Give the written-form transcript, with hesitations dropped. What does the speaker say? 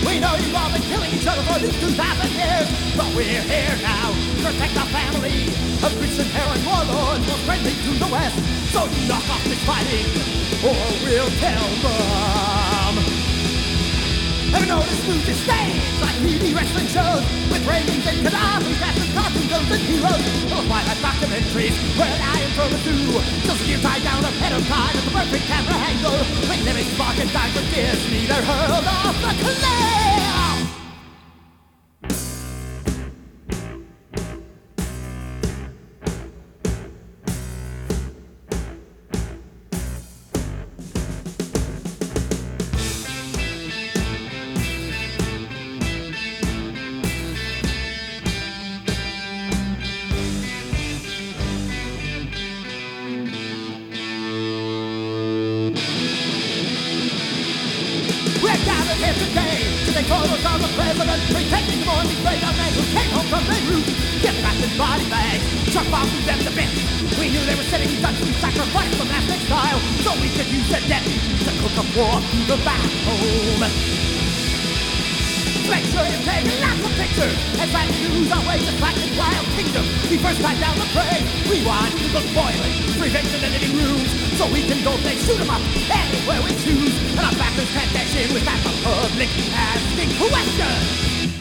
We know you've all been killing each other for these 2,000 years, but we're here now to protect our family of Christian heroin warlords most friendly to the West. So you knock off this fighting, or we'll tell them. Ever notice movie stains like TV wrestling shows with Reagan and Gaddafi, fascist cartoons and heroes? Those wildlife documentaries where an lion from a zoo just you tie down a pedophile at the perfect camera angle. Like living spark and time for Disney, they're hurled off the cliff. Photos of the president pretending the morning straight of men who came home from Beirut, get wrapped in body bags, truck bombs through them to bits. We knew they were setting Dutch to sacrifice from ethnic style, so we could use the death to cook up war through the back home. Make sure you're taking lots of pictures as I use our way to practice Wild Kingdom. We first time down the parade, we want the boiling, revenge in the living rooms, so we can go play shoot 'em up anywhere we choose. And our backers can't dash in without the public asking questions.